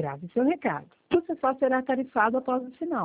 Grave seu recado. Você só será tarifado após o sinal.